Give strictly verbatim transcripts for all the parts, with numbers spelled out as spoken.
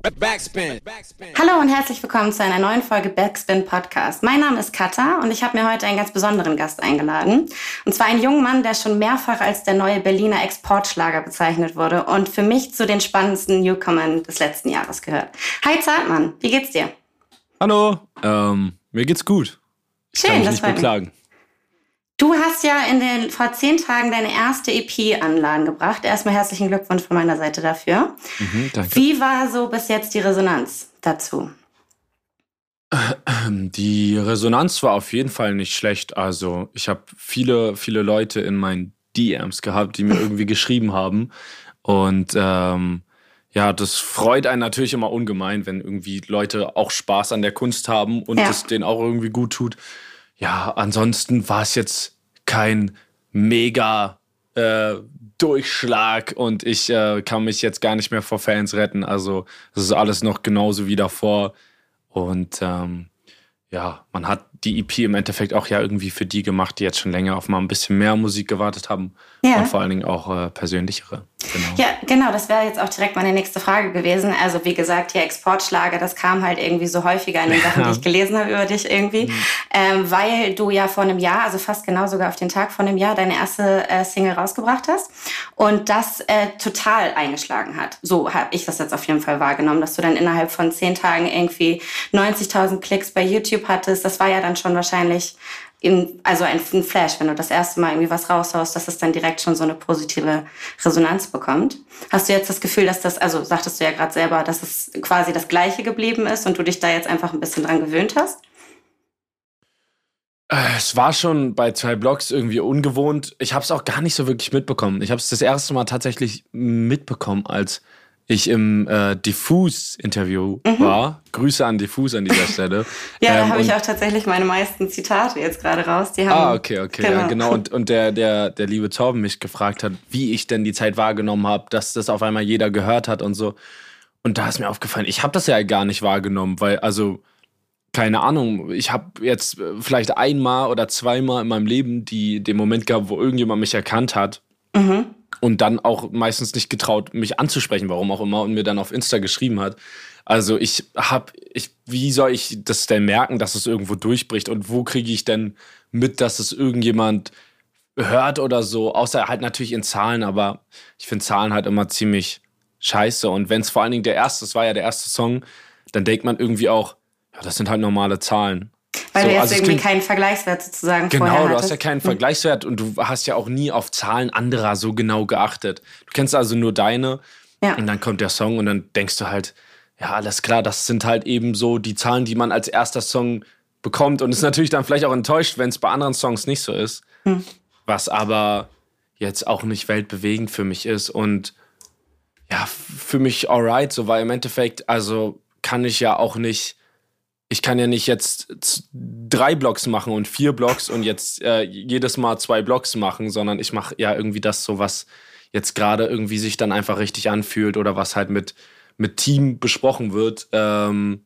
Backspin. Hallo und herzlich willkommen zu einer neuen Folge Backspin Podcast. Mein Name ist Katha und ich habe mir heute einen ganz besonderen Gast eingeladen. Und zwar einen jungen Mann, der schon mehrfach als der neue Berliner Exportschlager bezeichnet wurde und für mich zu den spannendsten Newcomern des letzten Jahres gehört. Hi Zartmann, wie geht's dir? Hallo, ähm, mir geht's gut. Ich Schön, kann mich das nicht freut mich. beklagen. Du hast ja in den, vor zehn Tagen deine erste E P an den Laden gebracht. Erstmal herzlichen Glückwunsch von meiner Seite dafür. Mhm, danke. Wie war so bis jetzt die Resonanz dazu? Die Resonanz war auf jeden Fall nicht schlecht. Also ich habe viele, viele Leute in meinen D Ms gehabt, die mir irgendwie geschrieben haben. Und ähm, ja, das freut einen natürlich immer ungemein, wenn irgendwie Leute auch Spaß an der Kunst haben und Ja. es denen auch irgendwie gut tut. Ja, ansonsten war es jetzt kein mega äh, Durchschlag und ich äh, kann mich jetzt gar nicht mehr vor Fans retten. Also es ist alles noch genauso wie davor. Und ähm, ja, man hat die E P im Endeffekt auch ja irgendwie für die gemacht, die jetzt schon länger auf mal ein bisschen mehr Musik gewartet haben. Ja. Und vor allen Dingen auch äh, persönlichere. Genau. Ja, genau, das wäre jetzt auch direkt meine nächste Frage gewesen. Also wie gesagt, hier Exportschlager, das kam halt irgendwie so häufiger in den Sachen, die ich gelesen habe über dich irgendwie. Mhm. Ähm, weil du ja vor einem Jahr, also fast genau sogar auf den Tag vor einem Jahr, deine erste äh, Single rausgebracht hast. Und das äh, total eingeschlagen hat. So habe ich das jetzt auf jeden Fall wahrgenommen, dass du dann innerhalb von zehn Tagen irgendwie neunzigtausend Klicks bei YouTube hattest. Das war ja dann schon wahrscheinlich in, also ein, ein Flash, wenn du das erste Mal irgendwie was raushaust, dass es dann direkt schon so eine positive Resonanz bekommt. Hast du jetzt das Gefühl, dass das, also sagtest du ja gerade selber, dass es quasi das Gleiche geblieben ist und du dich da jetzt einfach ein bisschen dran gewöhnt hast? Es war schon bei zwei Blogs irgendwie ungewohnt. Ich habe es auch gar nicht so wirklich mitbekommen. Ich habe es das erste Mal tatsächlich mitbekommen, als ich im äh, Diffus-Interview mhm. war. Grüße an Diffus an dieser Stelle. Ja, ähm, da habe ich auch tatsächlich meine meisten Zitate jetzt gerade raus. Die haben, ah, okay, okay, genau. Ja, genau. Und, und der, der, der liebe Torben mich gefragt hat, wie ich denn die Zeit wahrgenommen habe, dass das auf einmal jeder gehört hat und so. Und da ist mir aufgefallen, ich habe das ja gar nicht wahrgenommen, weil, also, keine Ahnung, ich habe jetzt vielleicht einmal oder zweimal in meinem Leben die, den Moment gehabt, wo irgendjemand mich erkannt hat. Mhm. Und dann auch meistens nicht getraut, mich anzusprechen, warum auch immer, und mir dann auf Insta geschrieben hat. Also ich hab, ich, wie soll ich das denn merken, dass es irgendwo durchbricht? Und wo kriege ich denn mit, dass es irgendjemand hört oder so? Außer halt natürlich in Zahlen, aber ich finde Zahlen halt immer ziemlich scheiße. Und wenn es vor allen Dingen der erste, das war ja der erste Song, dann denkt man irgendwie auch, ja, das sind halt normale Zahlen. Weil so, du jetzt also irgendwie klingt, keinen Vergleichswert sozusagen genau, vorher du hattest. hast ja keinen Vergleichswert und du hast ja auch nie auf Zahlen anderer so genau geachtet. Du kennst also nur deine Ja. und dann kommt der Song und dann denkst du halt, ja, alles klar, das sind halt eben so die Zahlen, die man als erster Song bekommt und ist natürlich dann vielleicht auch enttäuscht, wenn es bei anderen Songs nicht so ist. Hm. Was aber jetzt auch nicht weltbewegend für mich ist und ja, für mich alright, so, weil im Endeffekt, also kann ich ja auch nicht Ich kann ja nicht jetzt drei Blogs machen und vier Blogs und jetzt äh, jedes Mal zwei Blogs machen, sondern ich mache ja irgendwie das so, was jetzt gerade irgendwie sich dann einfach richtig anfühlt oder was halt mit, mit Team besprochen wird ähm,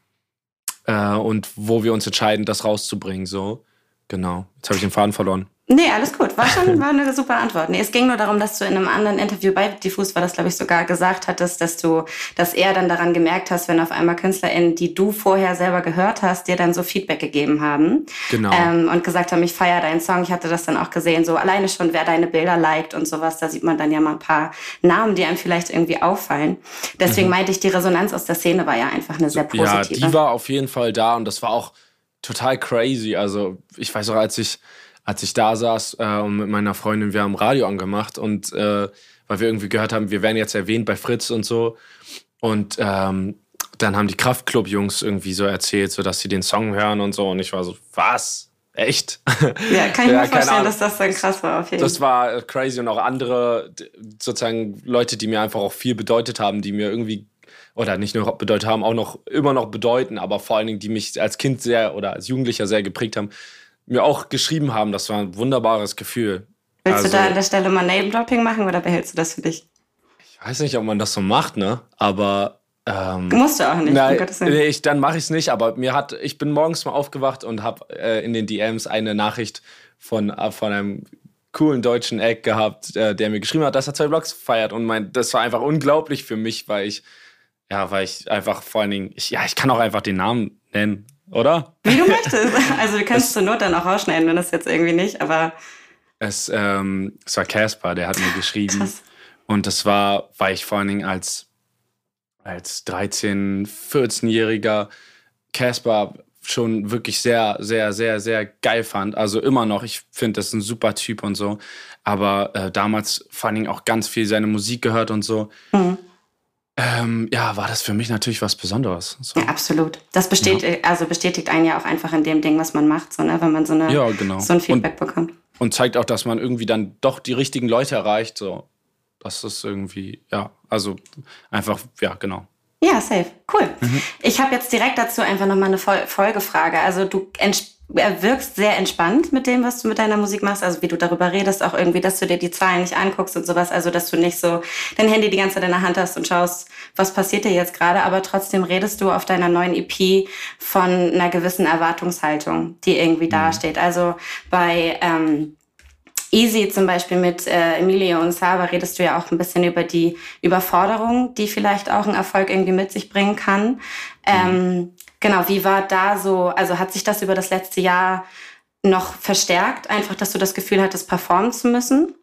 äh, und wo wir uns entscheiden, das rauszubringen. So, genau. Jetzt habe ich den Faden verloren. Nee, alles gut. War schon war eine super Antwort. Nee, es ging nur darum, dass du in einem anderen Interview bei Diffus war das, glaube ich, sogar gesagt hattest, dass du, dass er dann daran gemerkt hast, wenn auf einmal KünstlerInnen, die du vorher selber gehört hast, dir dann so Feedback gegeben haben. Genau. Ähm, und gesagt haben, ich feiere deinen Song. Ich hatte das dann auch gesehen, so alleine schon, wer deine Bilder liked und sowas. Da sieht man dann ja mal ein paar Namen, die einem vielleicht irgendwie auffallen. Deswegen mhm. meinte ich, die Resonanz aus der Szene war ja einfach eine sehr positive. Ja, die war auf jeden Fall da und das war auch total crazy. Also ich weiß auch, als ich als ich da saß äh, und mit meiner Freundin, wir haben Radio angemacht und äh, weil wir irgendwie gehört haben, wir werden jetzt erwähnt bei Fritz und so und ähm, dann haben die Kraftklub-Jungs irgendwie so erzählt, so dass sie den Song hören und so und ich war so, was? Echt? Ja, kann ich ja, mir vorstellen, dass das dann krass war. Auf jeden. Das war crazy und auch andere sozusagen Leute, die mir einfach auch viel bedeutet haben, die mir irgendwie oder nicht nur bedeutet haben, auch noch immer noch bedeuten, aber vor allen Dingen, die mich als Kind sehr oder als Jugendlicher sehr geprägt haben, mir auch geschrieben haben. Das war ein wunderbares Gefühl. Willst also, du da an der Stelle mal Name-Dropping machen oder behältst du das für dich? Ich weiß nicht, ob man das so macht, ne? Aber ähm, musst du auch nicht. Na, um Gottes Willen. nee, ich, dann mache ich es nicht. Aber mir hat, ich bin morgens mal aufgewacht und habe äh, in den D Ms eine Nachricht von äh, von einem coolen deutschen Eck gehabt, äh, der mir geschrieben hat, dass er zwei Blogs feiert. Und mein, das war einfach unglaublich für mich, weil ich Ja, weil ich einfach vor allen Dingen, ich, ja, ich kann auch einfach den Namen nennen, oder? Wie du möchtest. Also du kannst zur Not dann auch rausschneiden, wenn das jetzt irgendwie nicht, aber... Es, ähm, es war Casper, der hat mir geschrieben. Krass. Und das war, weil ich vor allen Dingen als, als dreizehn-, vierzehnjähriger Casper schon wirklich sehr, sehr, sehr, sehr geil fand. Also immer noch, ich finde, das ist ein super Typ und so. Aber äh, damals vor allen Dingen auch ganz viel seine Musik gehört und so. Mhm. Ähm, ja, war das für mich natürlich was Besonderes. So. Ja, absolut. Das bestätigt, ja. also bestätigt einen ja auch einfach in dem Ding, was man macht, so, ne? Wenn man so, eine, ja, genau. so ein Feedback und, bekommt. Und zeigt auch, dass man irgendwie dann doch die richtigen Leute erreicht. So. Das ist irgendwie, ja, also einfach, ja, genau. Ja, safe. Cool. Mhm. Ich habe jetzt direkt dazu einfach nochmal eine Fol- Folgefrage. Also du ents- wirkst sehr entspannt mit dem, was du mit deiner Musik machst, also wie du darüber redest, auch irgendwie, dass du dir die Zahlen nicht anguckst und sowas, also dass du nicht so dein Handy die ganze Zeit in der Hand hast und schaust, was passiert dir jetzt gerade, aber trotzdem redest du auf deiner neuen E P von einer gewissen Erwartungshaltung, die irgendwie mhm. dasteht. Also bei ähm, Easy zum Beispiel mit äh, Emilio und Saba redest du ja auch ein bisschen über die Überforderung, die vielleicht auch ein Erfolg irgendwie mit sich bringen kann. Mhm. Ähm, genau, wie war da so, also hat sich das über das letzte Jahr noch verstärkt, einfach, dass du das Gefühl hattest, performen zu müssen?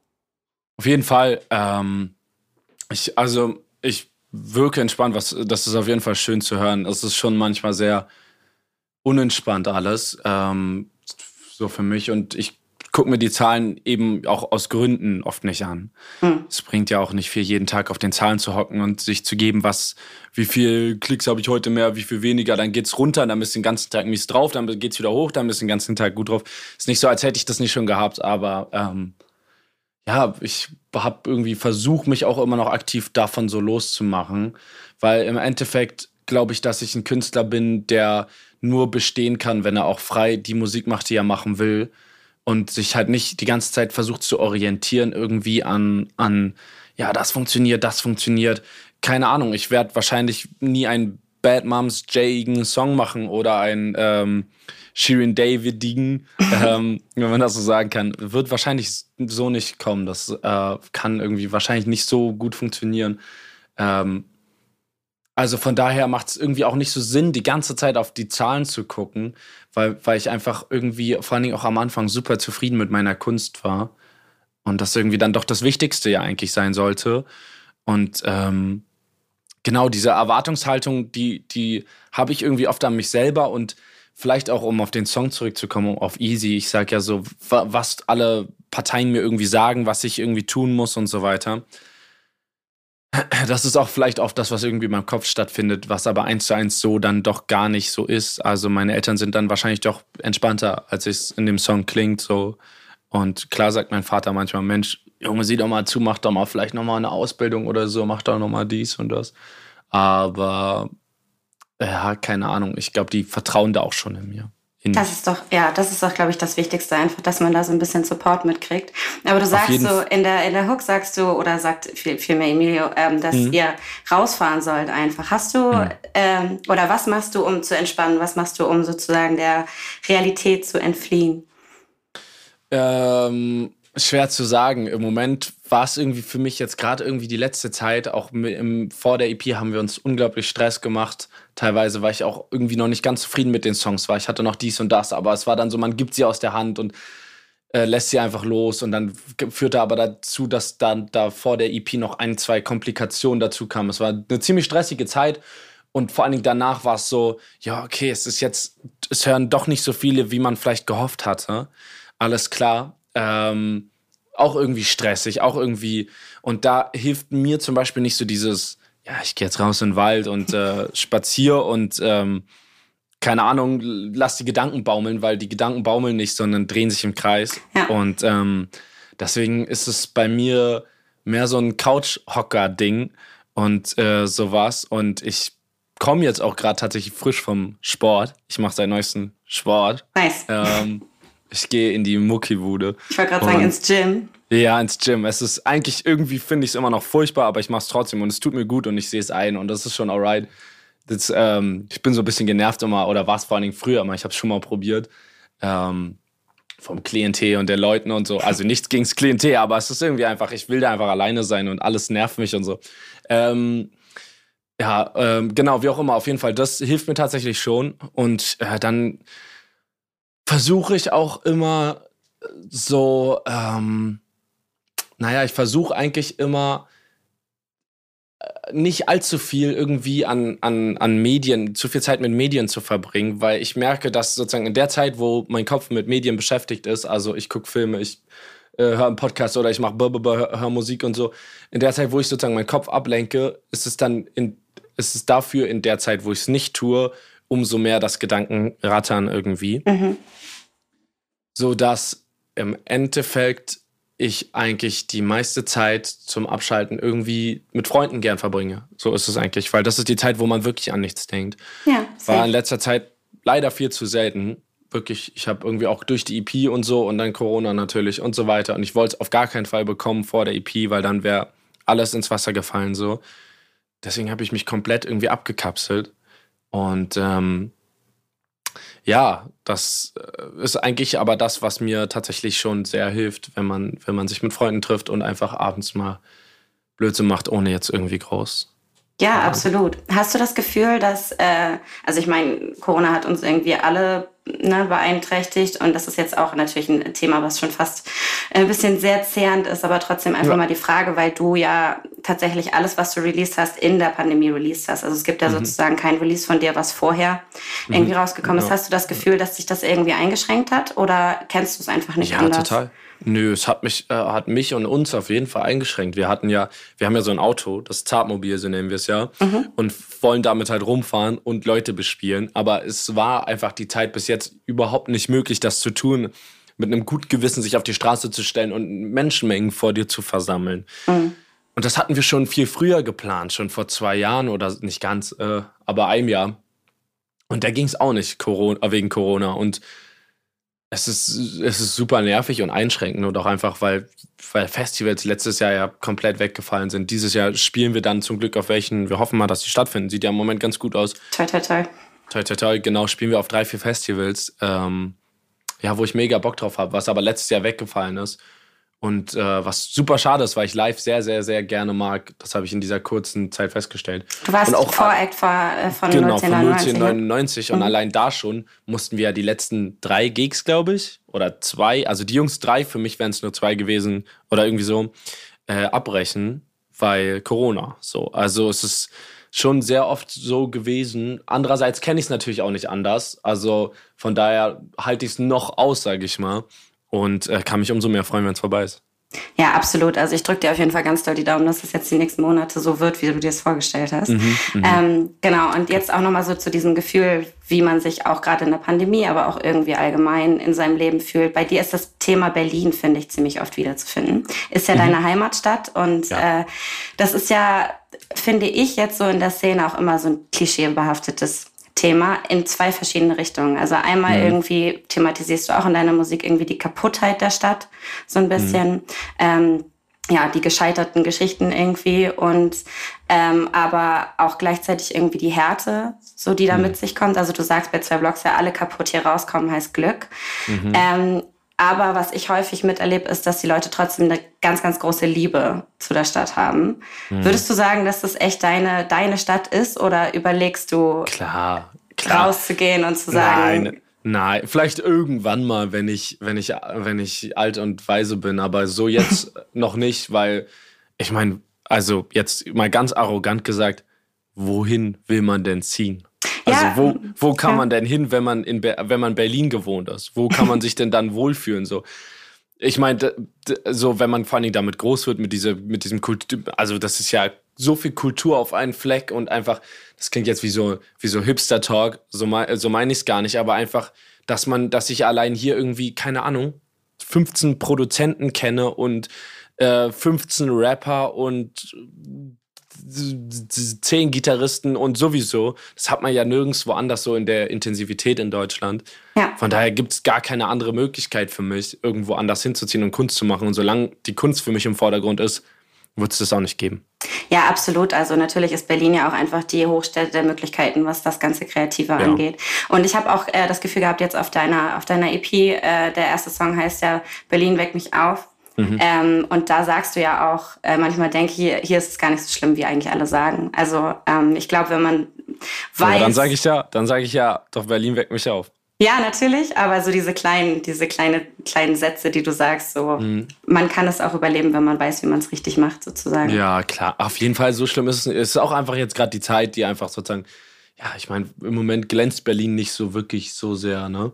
Auf jeden Fall. Ähm, ich, also ich wirke entspannt, was, das ist auf jeden Fall schön zu hören. Es ist schon manchmal sehr unentspannt alles, ähm, so für mich, und ich gucke mir die Zahlen eben auch aus Gründen oft nicht an. Hm. Es bringt ja auch nicht viel, jeden Tag auf den Zahlen zu hocken und sich zu geben, was, wie viel Klicks habe ich heute mehr, wie viel weniger, dann geht's runter, dann bist du den ganzen Tag mies drauf, dann geht's wieder hoch, dann bist du den ganzen Tag gut drauf. Ist nicht so, als hätte ich das nicht schon gehabt, aber ähm, ja, ich habe irgendwie versucht, mich auch immer noch aktiv davon so loszumachen, weil im Endeffekt glaube ich, dass ich ein Künstler bin, der nur bestehen kann, wenn er auch frei die Musik macht, die er machen will. Und sich halt nicht die ganze Zeit versucht zu orientieren irgendwie an, an ja, das funktioniert, das funktioniert. Keine Ahnung, ich werde wahrscheinlich nie einen Bad Moms J-igen Song machen oder ein ähm, Shirin Davidigen, ähm, wenn man das so sagen kann. Wird wahrscheinlich so nicht kommen. Das äh, kann irgendwie wahrscheinlich nicht so gut funktionieren. Ähm, Also von daher macht es irgendwie auch nicht so Sinn, die ganze Zeit auf die Zahlen zu gucken, weil, weil ich einfach irgendwie, vor allen Dingen auch am Anfang, super zufrieden mit meiner Kunst war. Und das irgendwie dann doch das Wichtigste ja eigentlich sein sollte. Und ähm, genau, diese Erwartungshaltung, die, die habe ich irgendwie oft an mich selber, und vielleicht auch, um auf den Song zurückzukommen, auf Easy. Ich sage ja so, was alle Parteien mir irgendwie sagen, was ich irgendwie tun muss und so weiter. Das ist auch vielleicht oft das, was irgendwie in meinem Kopf stattfindet, was aber eins zu eins so dann doch gar nicht so ist. Also meine Eltern sind dann wahrscheinlich doch entspannter, als es in dem Song klingt. So. Und klar sagt mein Vater manchmal, Mensch, Junge, sieh doch mal zu, mach doch mal vielleicht nochmal eine Ausbildung oder so, mach doch nochmal dies und das. Aber ja, keine Ahnung, ich glaube, die vertrauen da auch schon in mir. Das ist doch, ja, das ist doch, glaube ich, das Wichtigste einfach, dass man da so ein bisschen Support mitkriegt. Aber du sagst so, in der, in der Hook sagst du, oder sagt viel, vielmehr Emilio, ähm, dass mhm. ihr rausfahren sollt einfach. Hast du, mhm. ähm, oder was machst du, um zu entspannen? Was machst du, um sozusagen der Realität zu entfliehen? Ähm, schwer zu sagen. Im Moment war es irgendwie für mich jetzt gerade irgendwie die letzte Zeit, auch im, vor der E P haben wir uns unglaublich Stress gemacht. Teilweise war ich auch irgendwie noch nicht ganz zufrieden mit den Songs, weil ich hatte noch dies und das, aber es war dann so, man gibt sie aus der Hand und äh, lässt sie einfach los, und dann führte aber dazu, dass dann da vor der E P noch ein, zwei Komplikationen dazu kamen. Es war eine ziemlich stressige Zeit, und vor allen Dingen danach war es so, ja, okay, es ist jetzt, es hören doch nicht so viele, wie man vielleicht gehofft hatte. Alles klar. Ähm, auch irgendwie stressig, auch irgendwie, und da hilft mir zum Beispiel nicht so dieses, ja, ich gehe jetzt raus in den Wald und äh, spaziere und ähm, keine Ahnung, lass die Gedanken baumeln, weil die Gedanken baumeln nicht, sondern drehen sich im Kreis. Ja. Und ähm, deswegen ist es bei mir mehr so ein Couch-Hocker-Ding und äh, sowas. Und ich komme jetzt auch gerade tatsächlich frisch vom Sport. Ich mache seit neuestem Sport. Nice. Ähm, ich gehe in die Muckibude. Ich wollte gerade sagen, ins Gym. Ja, ins Gym. Es ist eigentlich, irgendwie finde ich es immer noch furchtbar, aber ich mache es trotzdem und es tut mir gut und ich sehe es ein und das ist schon alright. Das, ähm, ich bin so ein bisschen genervt immer, oder war es vor allen Dingen früher immer, ich habe es schon mal probiert, ähm, vom Klientel und der Leuten und so. Also nichts gegen das Klientel, aber es ist irgendwie einfach, ich will da einfach alleine sein und alles nervt mich und so. Ähm, Ja, ähm, genau, wie auch immer, auf jeden Fall, das hilft mir tatsächlich schon. Und äh, dann versuche ich auch immer so, ähm, naja, ich versuche eigentlich immer nicht allzu viel irgendwie an, an, an Medien, zu viel Zeit mit Medien zu verbringen, weil ich merke, dass sozusagen in der Zeit, wo mein Kopf mit Medien beschäftigt ist, also ich gucke Filme, ich äh, höre einen Podcast oder ich mache höre hör Musik und so, in der Zeit, wo ich sozusagen meinen Kopf ablenke, ist es dann in, ist es dafür in der Zeit, wo ich es nicht tue, umso mehr das Gedankenrattern irgendwie. Mhm. So dass im Endeffekt ich eigentlich die meiste Zeit zum Abschalten irgendwie mit Freunden gern verbringe. So ist es eigentlich, weil das ist die Zeit, wo man wirklich an nichts denkt. Ja, war in letzter Zeit leider viel zu selten. Wirklich, ich habe irgendwie auch durch die E P und so und dann Corona natürlich und so weiter. Und ich wollte es auf gar keinen Fall bekommen vor der E P, weil dann wäre alles ins Wasser gefallen so. Deswegen habe ich mich komplett irgendwie abgekapselt. Und ähm, ja, das ist eigentlich aber das, was mir tatsächlich schon sehr hilft, wenn man, wenn man sich mit Freunden trifft und einfach abends mal Blödsinn macht, ohne jetzt irgendwie groß. Ja, absolut. Hast du das Gefühl, dass, äh, also ich meine, Corona hat uns irgendwie alle ne, beeinträchtigt und das ist jetzt auch natürlich ein Thema, was schon fast ein bisschen sehr zehrend ist, aber trotzdem einfach ja. mal die Frage, weil du ja tatsächlich alles, was du released hast, in der Pandemie released hast. Also es gibt ja mhm. sozusagen kein Release von dir, was vorher mhm. irgendwie rausgekommen ist. Ja. Hast du das Gefühl, dass sich das irgendwie eingeschränkt hat oder kennst du es einfach nicht ja, anders? Ja, total. Nö, es hat mich, äh, hat mich und uns auf jeden Fall eingeschränkt. Wir hatten ja, wir haben ja so ein Auto, das Zartmobil, so nennen wir es ja, mhm. und wollen damit halt rumfahren und Leute bespielen. Aber es war einfach die Zeit bis jetzt überhaupt nicht möglich, das zu tun, mit einem guten Gewissen sich auf die Straße zu stellen und Menschenmengen vor dir zu versammeln. Mhm. Und das hatten wir schon viel früher geplant, schon vor zwei Jahren oder nicht ganz, äh, aber einem Jahr. Und da ging es auch nicht Corona, wegen Corona. Und Es ist, es ist super nervig und einschränkend und auch einfach, weil, weil Festivals letztes Jahr ja komplett weggefallen sind. Dieses Jahr spielen wir dann zum Glück auf welchen, wir hoffen mal, dass die stattfinden. Sieht ja im Moment ganz gut aus. Toi, toi, toi. Toi, toi, toi, genau, spielen wir auf drei, vier Festivals, ähm, ja, wo ich mega Bock drauf habe, was aber letztes Jahr weggefallen ist. Und äh, was super schade ist, weil ich live sehr, sehr, sehr gerne mag. Das habe ich in dieser kurzen Zeit festgestellt. Du warst auch Voract von, von genau, null zehn neunundneunzig. Genau, von null zehn neunundneunzig. Und mhm. allein da schon mussten wir ja die letzten drei Gigs, glaube ich, oder zwei, also die Jungs drei, für mich wären es nur zwei gewesen oder irgendwie so, äh, abbrechen, weil Corona. So, also es ist schon sehr oft so gewesen. Andererseits kenne ich es natürlich auch nicht anders. Also von daher halte ich es noch aus, sage ich mal. Und äh, kann mich umso mehr freuen, wenn es vorbei ist. Ja, absolut. Also ich drücke dir auf jeden Fall ganz doll die Daumen, dass es jetzt die nächsten Monate so wird, wie du dir es vorgestellt hast. Mhm, ähm, genau, und jetzt auch nochmal so zu diesem Gefühl, wie man sich auch gerade in der Pandemie, aber auch irgendwie allgemein in seinem Leben fühlt. Bei dir ist das Thema Berlin, finde ich, ziemlich oft wiederzufinden. Ist ja mhm. deine Heimatstadt und ja. äh, das ist ja, finde ich, jetzt so in der Szene auch immer so ein klischeebehaftetes Thema in zwei verschiedene Richtungen. Also einmal mhm. irgendwie thematisierst du auch in deiner Musik irgendwie die Kaputtheit der Stadt, so ein bisschen, mhm. ähm, ja, die gescheiterten Geschichten irgendwie und ähm, aber auch gleichzeitig irgendwie die Härte, so die da mhm. mit sich kommt. Also du sagst bei zwei Blocks ja, alle kaputt hier rauskommen heißt Glück. Mhm. Ähm, aber was ich häufig miterlebe, ist, dass die Leute trotzdem eine ganz, ganz große Liebe zu der Stadt haben. Mhm. Würdest du sagen, dass das echt deine, deine Stadt ist oder überlegst du, klar, klar. rauszugehen und zu sagen... Nein, nein, vielleicht irgendwann mal, wenn ich, wenn ich, wenn ich alt und weise bin, aber so jetzt noch nicht, weil ich meine, also jetzt mal ganz arrogant gesagt, wohin will man denn ziehen? Also ja, wo, wo kann ja. man denn hin, wenn man in Be- wenn man Berlin gewohnt ist? Wo kann man sich denn dann wohlfühlen? So, ich meine, so wenn man vor allem damit groß wird mit dieser, mit diesem Kultur, also das ist ja so viel Kultur auf einen Fleck und einfach, das klingt jetzt wie so wie so Hipster-Talk, so, mein, so meine ich es gar nicht, aber einfach, dass man, dass ich allein hier irgendwie, keine Ahnung, fünfzehn Produzenten kenne und äh, fünfzehn Rapper und zehn Gitarristen und sowieso. Das hat man ja nirgendwo anders so in der Intensivität in Deutschland. Ja. Von daher gibt es gar keine andere Möglichkeit für mich, irgendwo anders hinzuziehen und Kunst zu machen. Und solange die Kunst für mich im Vordergrund ist, wird es das auch nicht geben. Ja, absolut. Also natürlich ist Berlin ja auch einfach die Hochstätte der Möglichkeiten, was das ganze Kreative ja. angeht. Und ich habe auch äh, das Gefühl gehabt, jetzt auf deiner, auf deiner E P, äh, der erste Song heißt ja Berlin weckt mich auf. Mhm. Ähm, und da sagst du ja auch, äh, manchmal denke ich, hier, hier ist es gar nicht so schlimm, wie eigentlich alle sagen. Also ähm, ich glaube, wenn man weiß... Aber dann sage ich ja, dann sage ich ja, doch Berlin weckt mich auf. Ja, natürlich, aber so diese kleinen, diese kleine, kleinen Sätze, die du sagst, so, mhm. man kann es auch überleben, wenn man weiß, wie man es richtig macht, sozusagen. Ja, klar. Auf jeden Fall, so schlimm ist es. Es ist auch einfach jetzt gerade die Zeit, die einfach sozusagen, ja, ich meine, im Moment glänzt Berlin nicht so wirklich so sehr, ne?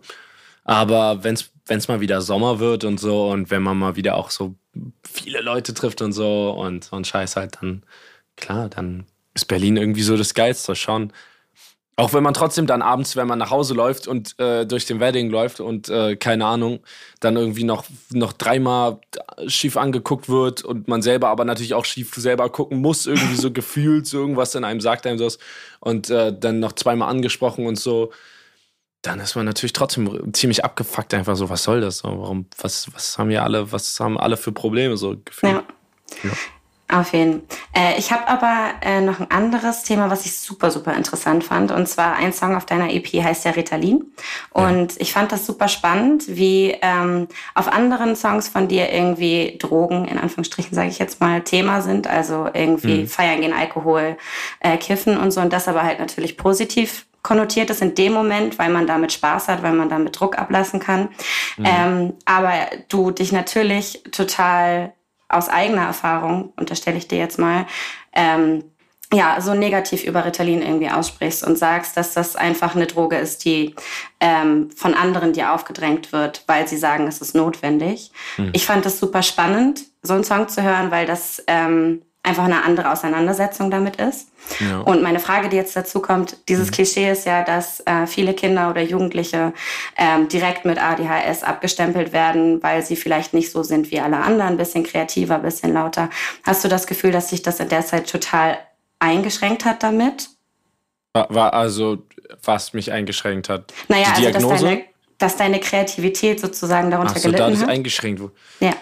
Aber wenn es mal wieder Sommer wird und so und wenn man mal wieder auch so viele Leute trifft und so und so ein Scheiß halt, dann, klar, dann ist Berlin irgendwie so das Geilste schon. Auch wenn man trotzdem dann abends, wenn man nach Hause läuft und äh, durch den Wedding läuft und äh, keine Ahnung, dann irgendwie noch, noch dreimal schief angeguckt wird und man selber aber natürlich auch schief selber gucken muss, irgendwie so gefühlt, so irgendwas in einem sagt einem das und äh, dann noch zweimal angesprochen und so, dann ist man natürlich trotzdem ziemlich abgefuckt, einfach so, was soll das? So, warum, was, was haben wir alle, was haben alle für Probleme so gefühlt? Ja. Ja. Auf jeden Fall. Äh, ich habe aber äh, noch ein anderes Thema, was ich super, super interessant fand. Und zwar ein Song auf deiner E P heißt ja Ritalin. Und ja. ich fand das super spannend, wie ähm, auf anderen Songs von dir irgendwie Drogen, in Anführungsstrichen sage ich jetzt mal, Thema sind. Also irgendwie mhm. feiern gehen, Alkohol, äh, Kiffen und so. Und das aber halt natürlich positiv konnotiert ist in dem Moment, weil man damit Spaß hat, weil man damit Druck ablassen kann. Mhm. Ähm, aber du dich natürlich total aus eigener Erfahrung, unterstelle ich dir jetzt mal, ähm, ja, so negativ über Ritalin irgendwie aussprichst und sagst, dass das einfach eine Droge ist, die ähm, von anderen dir aufgedrängt wird, weil sie sagen, es ist notwendig. Mhm. Ich fand das super spannend, so einen Song zu hören, weil das ähm, einfach eine andere Auseinandersetzung damit ist. Ja. Und meine Frage, die jetzt dazu kommt, dieses mhm. Klischee ist ja, dass äh, viele Kinder oder Jugendliche ähm, direkt mit A D H S abgestempelt werden, weil sie vielleicht nicht so sind wie alle anderen, ein bisschen kreativer, ein bisschen lauter. Hast du das Gefühl, dass sich das in der Zeit total eingeschränkt hat damit? War, war also, was mich eingeschränkt hat? Naja, die Diagnose? Also, dass deine, dass deine Kreativität sozusagen darunter Ach so, gelitten hat. dadurch eingeschränkt wurde? Ja.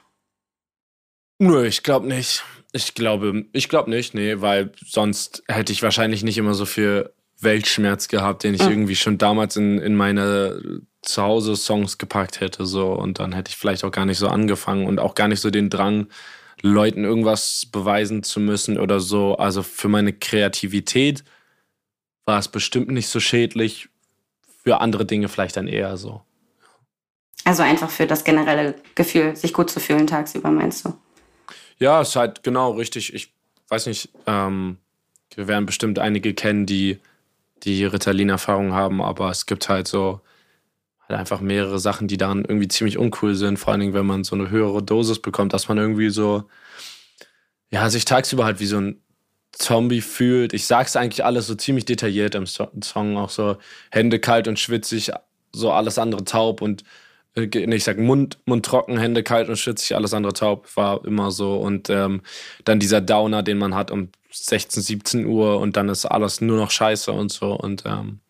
Nö, ich glaube nicht. Ich glaube, ich glaube nicht, nee, weil sonst hätte ich wahrscheinlich nicht immer so viel Weltschmerz gehabt, den ich mhm. irgendwie schon damals in, in meine Zuhause-Songs gepackt hätte, so. Und dann hätte ich vielleicht auch gar nicht so angefangen und auch gar nicht so den Drang, Leuten irgendwas beweisen zu müssen oder so. Also für meine Kreativität war es bestimmt nicht so schädlich, für andere Dinge vielleicht dann eher so. Also einfach für das generelle Gefühl, sich gut zu fühlen tagsüber, meinst du? Ja, ist halt genau richtig. Ich weiß nicht, ähm, wir werden bestimmt einige kennen, die die Ritalin-Erfahrung haben, aber es gibt halt so halt einfach mehrere Sachen, die dann irgendwie ziemlich uncool sind, vor allen Dingen, wenn man so eine höhere Dosis bekommt, dass man irgendwie so, ja, sich tagsüber halt wie so ein Zombie fühlt. Ich sag's eigentlich alles so ziemlich detailliert im Song, auch so Hände kalt und schwitzig, so alles andere taub und Nee, ich sag Mund, Mund trocken, Hände kalt und schwitzig, alles andere taub, war immer so. Und ähm, dann dieser Downer, den man hat um sechzehn, siebzehn Uhr und dann ist alles nur noch scheiße und so. Und ähm,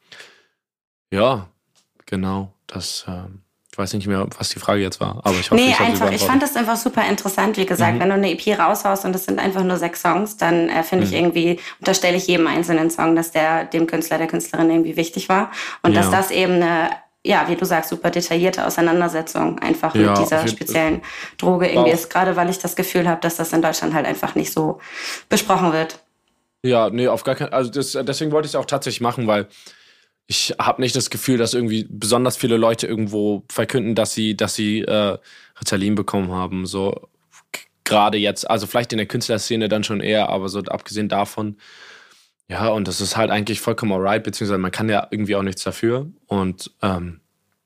ja, genau, das, ähm, ich weiß nicht mehr, was die Frage jetzt war, aber ich hoffe, nee, ich einfach, ich fand das einfach super interessant, wie gesagt, mhm. wenn du eine E P raushaust und es sind einfach nur sechs Songs, dann äh, finde mhm. ich irgendwie, unterstelle ich jedem einzelnen Song, dass der dem Künstler, der Künstlerin irgendwie wichtig war und ja. dass das eben eine, ja, wie du sagst, super detaillierte Auseinandersetzung einfach ja, mit dieser speziellen Droge irgendwie ist. Gerade weil ich das Gefühl habe, dass das in Deutschland halt einfach nicht so besprochen wird. Ja, nee, auf gar keinen Fall. Also das, deswegen wollte ich es auch tatsächlich machen, weil ich habe nicht das Gefühl, dass irgendwie besonders viele Leute irgendwo verkünden, dass sie, dass sie äh, Ritalin bekommen haben. So gerade jetzt, also vielleicht in der Künstlerszene dann schon eher, aber so abgesehen davon. Ja, und das ist halt eigentlich vollkommen alright, beziehungsweise man kann ja irgendwie auch nichts dafür. Und ähm,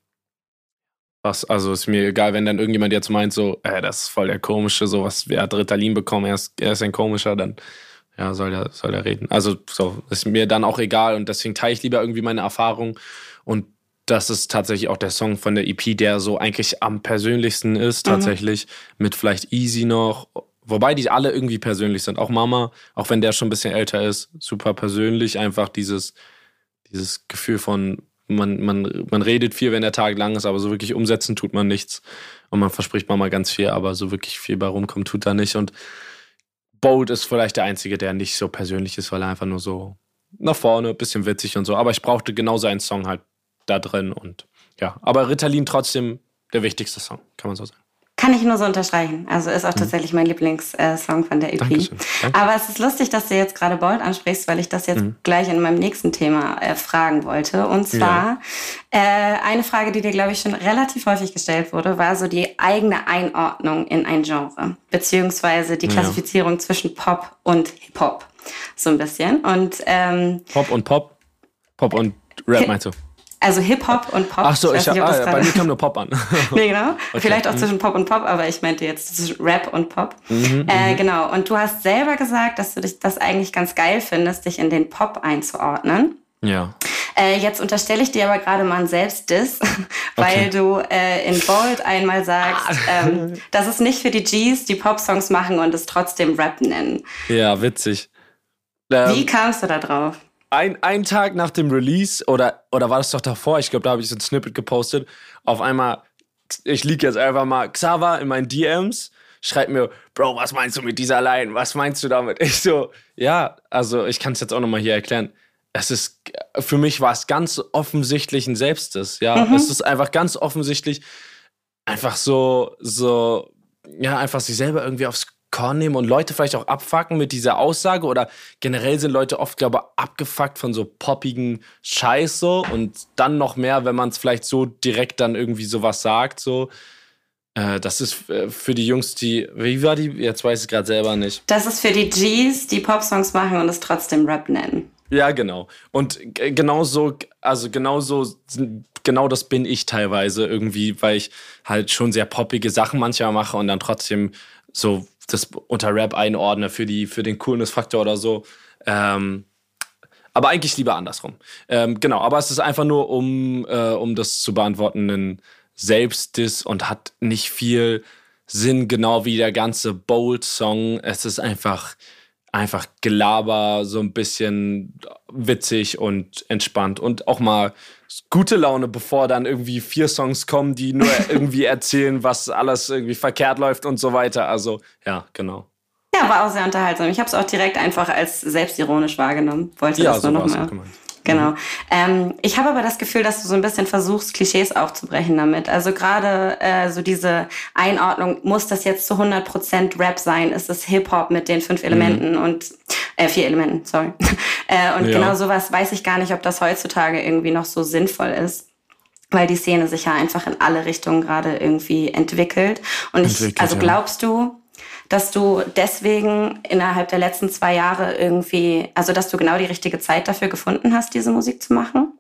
was, also ist mir egal, wenn dann irgendjemand jetzt meint, so, äh, das ist voll der Komische, sowas, wer hat Ritalin bekommen, er ist, er ist ein Komischer, dann ja, soll der, soll der reden. Also so, ist mir dann auch egal und deswegen teile ich lieber irgendwie meine Erfahrung. Und das ist tatsächlich auch der Song von der E P, der so eigentlich am persönlichsten ist, tatsächlich, mhm. mit vielleicht Easy noch. Wobei die alle irgendwie persönlich sind. Auch Mama, auch wenn der schon ein bisschen älter ist, super persönlich. Einfach dieses, dieses Gefühl von, man, man, man redet viel, wenn der Tag lang ist, aber so wirklich umsetzen tut man nichts. Und man verspricht Mama ganz viel, aber so wirklich viel bei rumkommt tut er nicht. Und Bold ist vielleicht der Einzige, der nicht so persönlich ist, weil er einfach nur so nach vorne, ein bisschen witzig und so. Aber ich brauchte genauso einen Song halt da drin. Und ja, aber Ritalin trotzdem der wichtigste Song, kann man so sagen. Kann ich nur so unterstreichen. Also ist auch tatsächlich mein Lieblingssong von der E P. Dankeschön. Danke. Aber es ist lustig, dass du jetzt gerade Bold ansprichst, weil ich das jetzt mhm. gleich in meinem nächsten Thema äh, fragen wollte. Und zwar ja. äh, eine Frage, die dir, glaube ich, schon relativ häufig gestellt wurde, war so die eigene Einordnung in ein Genre, beziehungsweise die Klassifizierung ja. zwischen Pop und Hip-Hop. So ein bisschen. Und ähm, Pop und Pop? Pop und Rap meinst du? Also Hip-Hop und Pop. Ach so, ich, ich hab, ah, bei mir kam nur Pop an. Nee, genau. Okay. Vielleicht auch zwischen Pop und Pop, aber ich meinte jetzt zwischen Rap und Pop. Mhm, äh, genau. Und du hast selber gesagt, dass du dich das eigentlich ganz geil findest, dich in den Pop einzuordnen. Ja. Äh, jetzt unterstelle ich dir aber gerade mal einen Selbstdiss, weil okay. du äh, in Bold einmal sagst, ähm, dass es nicht für die G's, die Pop-Songs machen und es trotzdem Rap nennen. Ja, witzig. Ähm, Wie kamst du da drauf? Ein, ein Tag nach dem Release, oder, oder war das doch davor, ich glaube, da habe ich so ein Snippet gepostet, auf einmal, ich liege jetzt einfach mal, Xaver in meinen D Ms, schreibt mir, Bro, was meinst du mit dieser Line? Was meinst du damit? Ich so, ja, also ich kann es jetzt auch nochmal hier erklären. Es ist, für mich war es ganz offensichtlich ein Selbstdiss, ja. Mhm. Es ist einfach ganz offensichtlich einfach so, so, ja, einfach sich selber irgendwie aufs Korn nehmen und Leute vielleicht auch abfucken mit dieser Aussage, oder generell sind Leute oft, glaube ich, abgefuckt von so poppigen Scheiß so, und dann noch mehr, wenn man es vielleicht so direkt dann irgendwie sowas sagt, so. Äh, das ist äh, für die Jungs, die, wie war die? Jetzt weiß ich gerade selber nicht. Das ist für die G's, die Popsongs machen und es trotzdem Rap nennen. Ja, genau. Und g- genau so, also genau so, genau das bin ich teilweise irgendwie, weil ich halt schon sehr poppige Sachen manchmal mache und dann trotzdem so das unter Rap einordne für die für den Coolness-Faktor oder so. Ähm, aber eigentlich lieber andersrum. Ähm, genau, aber es ist einfach nur, um, äh, um das zu beantworten, ein Selbstdiss und hat nicht viel Sinn, genau wie der ganze Bold-Song. Es ist einfach, einfach Gelaber, so ein bisschen witzig und entspannt und auch mal gute Laune, bevor dann irgendwie vier Songs kommen, die nur irgendwie erzählen, was alles irgendwie verkehrt läuft und so weiter. Also, ja, genau. Ja, war auch sehr unterhaltsam. Ich habe es auch direkt einfach als selbstironisch wahrgenommen. Wollte ja, das so nur noch mal. Genau. Mhm. Ähm, ich habe aber das Gefühl, dass du so ein bisschen versuchst, Klischees aufzubrechen damit. Also gerade äh, so diese Einordnung, muss das jetzt zu hundert Prozent Rap sein? Ist es Hip-Hop mit den fünf Elementen mhm. und äh, vier Elementen, sorry. äh, und ja. genau sowas weiß ich gar nicht, ob das heutzutage irgendwie noch so sinnvoll ist. Weil die Szene sich ja einfach in alle Richtungen gerade irgendwie entwickelt. Und ich, entwickelt, also glaubst du, dass du deswegen innerhalb der letzten zwei Jahre irgendwie, also dass du genau die richtige Zeit dafür gefunden hast, diese Musik zu machen?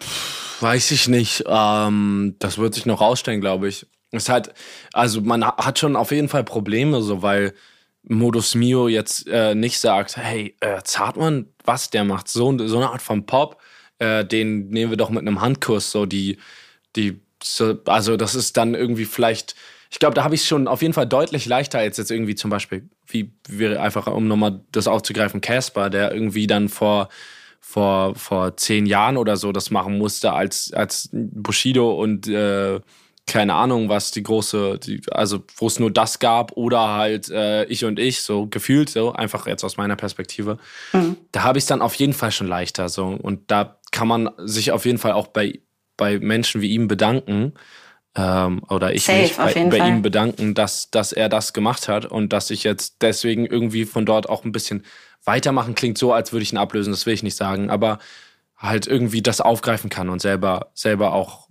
Weiß ich nicht. Ähm, das wird sich noch rausstellen, glaube ich. Es ist halt, also man hat schon auf jeden Fall Probleme, so, weil Modus Mio jetzt äh, nicht sagt, hey, äh, Zartmann, was, der macht so, so eine Art von Pop, äh, den nehmen wir doch mit einem Handkuss, so die, die, so, also das ist dann irgendwie vielleicht. Ich glaube, da habe ich es schon auf jeden Fall deutlich leichter als jetzt irgendwie zum Beispiel, wie wäre einfach, um nochmal das aufzugreifen, Casper, der irgendwie dann vor, vor, vor zehn Jahren oder so das machen musste, als, als Bushido und äh, keine Ahnung, was die große, die, also wo es nur das gab oder halt äh, ich und ich, so gefühlt, so einfach jetzt aus meiner Perspektive. Mhm. Da habe ich es dann auf jeden Fall schon leichter. So. Und da kann man sich auf jeden Fall auch bei, bei Menschen wie ihm bedanken. Ähm, oder ich Safe, mich bei, bei Fall. ihm bedanken, dass, dass er das gemacht hat und dass ich jetzt deswegen irgendwie von dort auch ein bisschen weitermachen. Klingt so, als würde ich ihn ablösen, das will ich nicht sagen, aber halt irgendwie das aufgreifen kann und selber, selber auch,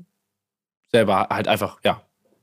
selber halt einfach, ja,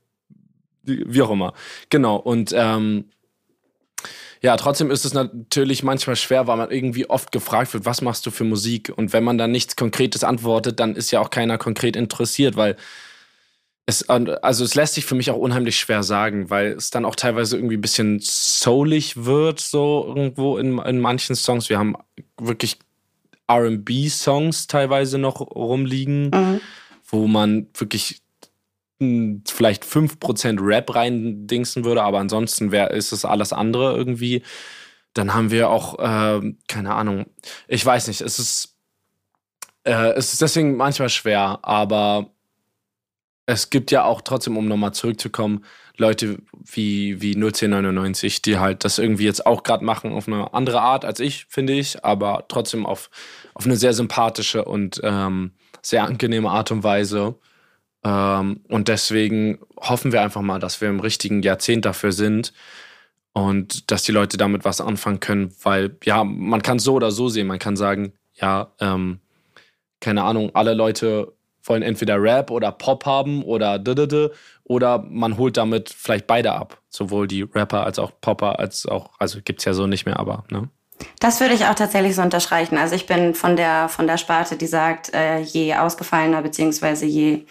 wie auch immer. Genau, und ähm, ja, trotzdem ist es natürlich manchmal schwer, weil man irgendwie oft gefragt wird, was machst du für Musik? Und wenn man dann nichts Konkretes antwortet, dann ist ja auch keiner konkret interessiert, weil Es, also es lässt sich für mich auch unheimlich schwer sagen, weil es dann auch teilweise irgendwie ein bisschen soulig wird, so irgendwo in, in manchen Songs. Wir haben wirklich R and B-Songs teilweise noch rumliegen, mhm. wo man wirklich mh, vielleicht fünf Prozent Rap reindingsen würde, aber ansonsten wär, ist es alles andere irgendwie. Dann haben wir auch, äh, keine Ahnung, ich weiß nicht, es ist, äh, es ist deswegen manchmal schwer, aber es gibt ja auch trotzdem, um nochmal zurückzukommen, Leute wie, wie null zehn neunundneunzig, die halt das irgendwie jetzt auch gerade machen auf eine andere Art als ich, finde ich, aber trotzdem auf, auf eine sehr sympathische und ähm, sehr angenehme Art und Weise. Ähm, und deswegen hoffen wir einfach mal, dass wir im richtigen Jahrzehnt dafür sind und dass die Leute damit was anfangen können, weil ja, man kann es so oder so sehen. Man kann sagen, ja, ähm, keine Ahnung, alle Leute wollen entweder Rap oder Pop haben oder d-d-d, oder man holt damit vielleicht beide ab. Sowohl die Rapper als auch Popper, als auch, also gibt's ja so nicht mehr, aber, ne? Das würde ich auch tatsächlich so unterstreichen. Also ich bin von der, von der Sparte, die sagt, äh, je ausgefallener, beziehungsweise je,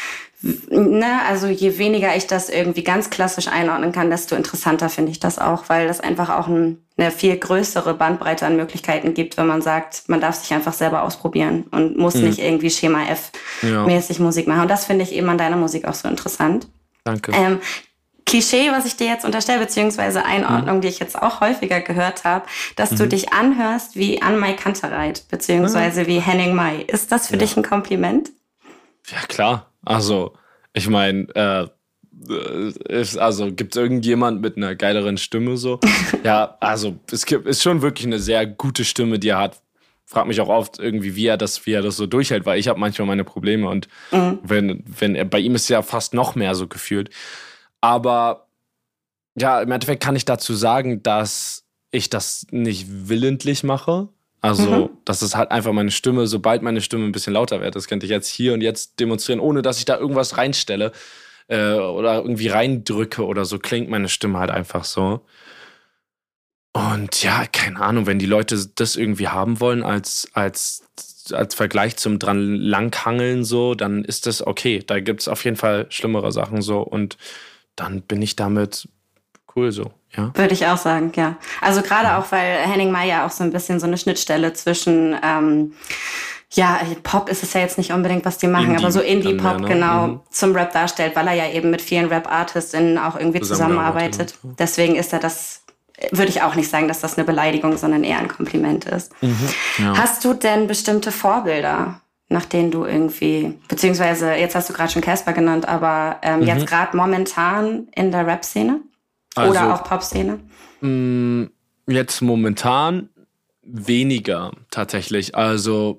ne, also je weniger ich das irgendwie ganz klassisch einordnen kann, desto interessanter finde ich das auch, weil das einfach auch ein, eine viel größere Bandbreite an Möglichkeiten gibt, wenn man sagt, man darf sich einfach selber ausprobieren und muss mhm. nicht irgendwie Schema F-mäßig ja. Musik machen. Und das finde ich eben an deiner Musik auch so interessant. Danke. Ähm, Klischee, was ich dir jetzt unterstelle, beziehungsweise Einordnung, mhm. die ich jetzt auch häufiger gehört habe, dass mhm. du dich anhörst wie Ann-Mai Kantereit, beziehungsweise mhm. wie Henning Mai. Ist das für ja. dich ein Kompliment? Ja, klar. Also, ich meine, äh, ist, also gibt es irgendjemand mit einer geileren Stimme so? Ja, also es gibt, ist schon wirklich eine sehr gute Stimme, die er hat. Frag mich auch oft irgendwie, wie er das, wie er das so durchhält, weil ich habe manchmal meine Probleme und mhm. wenn, wenn er, bei ihm ist es ja fast noch mehr so gefühlt. Aber ja, im Endeffekt kann ich dazu sagen, dass ich das nicht willentlich mache. Also, mhm. das ist halt einfach meine Stimme, sobald meine Stimme ein bisschen lauter wird. Das könnte ich jetzt hier und jetzt demonstrieren, ohne dass ich da irgendwas reinstelle äh, oder irgendwie reindrücke oder so, klingt meine Stimme halt einfach so. Und ja, keine Ahnung, wenn die Leute das irgendwie haben wollen als, als, als Vergleich zum dran langhangeln so, dann ist das okay. Da gibt es auf jeden Fall schlimmere Sachen so und dann bin ich damit cool so, ja. Würde ich auch sagen, ja. Also gerade ja. auch, weil Henning Mai ja auch so ein bisschen so eine Schnittstelle zwischen, ähm, ja, Pop ist es ja jetzt nicht unbedingt, was die machen, Indie, aber so Indie-Pop, ne? Genau, mhm. zum Rap darstellt, weil er ja eben mit vielen Rap-ArtistInnen auch irgendwie zusammenarbeitet. Ja. Deswegen ist er das, würde ich auch nicht sagen, dass das eine Beleidigung, sondern eher ein Kompliment ist. Mhm. Ja. Hast du denn bestimmte Vorbilder, nach denen du irgendwie, beziehungsweise jetzt hast du gerade schon Casper genannt, aber ähm, mhm. jetzt gerade momentan in der Rap-Szene also, oder auch Pop-Szene? Mh, jetzt momentan weniger tatsächlich. Also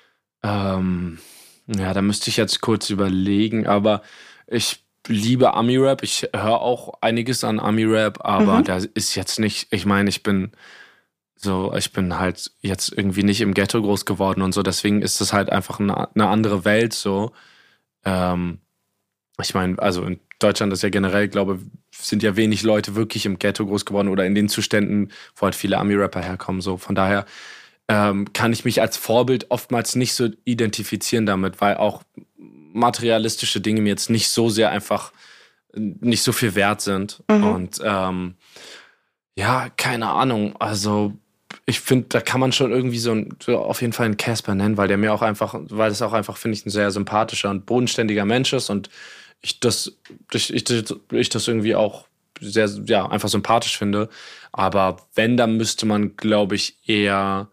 ähm, ja, da müsste ich jetzt kurz überlegen, aber ich liebe Ami-Rap. Ich höre auch einiges an Ami-Rap, aber mhm. da ist jetzt nicht, ich meine, ich bin So, ich bin halt jetzt irgendwie nicht im Ghetto groß geworden und so, deswegen ist das halt einfach eine, eine andere Welt so. Ähm, ich meine, also in Deutschland ist ja generell, glaube ich, sind ja wenig Leute wirklich im Ghetto groß geworden oder in den Zuständen, wo halt viele Ami-Rapper herkommen. So, von daher ähm, kann ich mich als Vorbild oftmals nicht so identifizieren damit, weil auch materialistische Dinge mir jetzt nicht so sehr einfach nicht so viel wert sind. Mhm. Und ähm, ja, keine Ahnung, also ich finde, da kann man schon irgendwie so, ein, so auf jeden Fall einen Casper nennen, weil der mir auch einfach, weil das auch einfach, finde ich, ein sehr sympathischer und bodenständiger Mensch ist und ich das, ich, ich, ich das irgendwie auch sehr, ja, einfach sympathisch finde. Aber wenn, dann müsste man, glaube ich, eher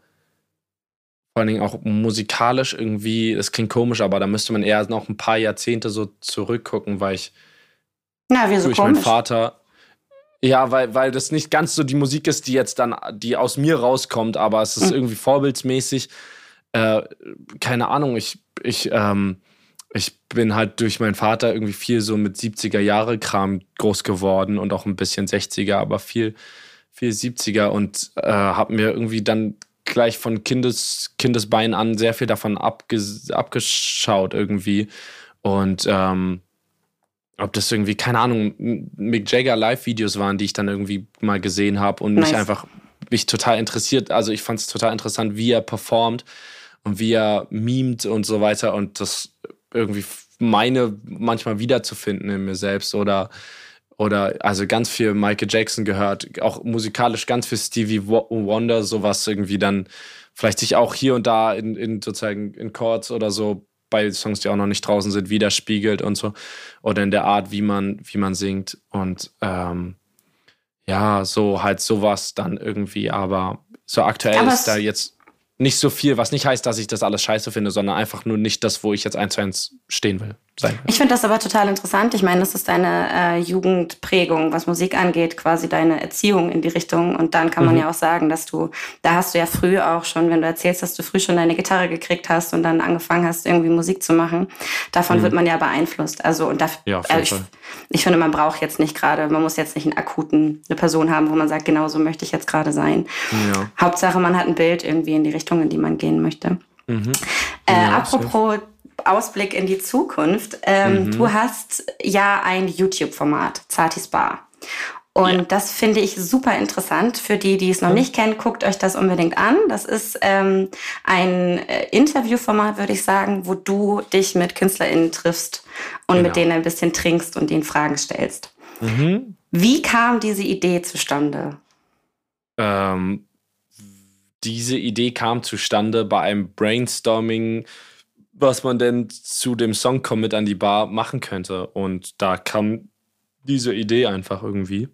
vor allen Dingen auch musikalisch irgendwie, das klingt komisch, aber da müsste man eher noch ein paar Jahrzehnte so zurückgucken, weil ich Na, wie so durch komisch? meinen Vater Ja, weil, weil das nicht ganz so die Musik ist, die jetzt dann, die aus mir rauskommt, aber es ist mhm. irgendwie vorbildsmäßig. Äh, keine Ahnung, ich, ich, ähm, ich bin halt durch meinen Vater irgendwie viel so mit siebziger-Jahre-Kram groß geworden und auch ein bisschen sechziger, aber viel, viel siebziger und äh, habe mir irgendwie dann gleich von Kindes, Kindesbeinen an sehr viel davon abges- abgeschaut irgendwie. Und ähm, ob das irgendwie, keine Ahnung, Mick Jagger Live-Videos waren, die ich dann irgendwie mal gesehen habe und nice. mich einfach, mich total interessiert. Also ich fand es total interessant, wie er performt und wie er mimt und so weiter und das irgendwie meine manchmal wiederzufinden in mir selbst oder, oder also ganz viel Michael Jackson gehört, auch musikalisch ganz viel Stevie Wonder, sowas irgendwie dann vielleicht sich auch hier und da in, in sozusagen in Chords oder so bei Songs, die auch noch nicht draußen sind, widerspiegelt und so. Oder in der Art, wie man, wie man singt. Und ähm, ja, so halt sowas dann irgendwie. Aber so aktuell Aber ist da jetzt nicht so viel, was nicht heißt, dass ich das alles scheiße finde, sondern einfach nur nicht das, wo ich jetzt eins zu eins stehen will. sein wird. Ich finde das aber total interessant. Ich meine, das ist deine äh, Jugendprägung, was Musik angeht, quasi deine Erziehung in die Richtung. Und dann kann man mhm. ja auch sagen, dass du, da hast du ja früh auch schon, wenn du erzählst, dass du früh schon deine Gitarre gekriegt hast und dann angefangen hast, irgendwie Musik zu machen, davon mhm. wird man ja beeinflusst. Also und dafür, ja, auf äh, jeden ich, Fall. ich finde, man braucht jetzt nicht gerade, man muss jetzt nicht einen akuten, eine Person haben, wo man sagt, genau so möchte ich jetzt gerade sein. Ja. Hauptsache, man hat ein Bild irgendwie in die Richtung, in die man gehen möchte. Mhm. Äh, ja, apropos Ausblick in die Zukunft. Ähm, mhm. Du hast ja ein YouTube-Format, Zatis Bar. Und ja. das finde ich super interessant. Für die, die es noch nicht kennen, guckt euch das unbedingt an. Das ist ähm, ein äh, Interviewformat, würde ich sagen, wo du dich mit KünstlerInnen triffst und genau. mit denen ein bisschen trinkst und ihnen Fragen stellst. Mhm. Wie kam diese Idee zustande? Ähm, diese Idee kam zustande bei einem Brainstorming, was man denn zu dem Song Komm mit an die Bar machen könnte. Und da kam diese Idee einfach irgendwie.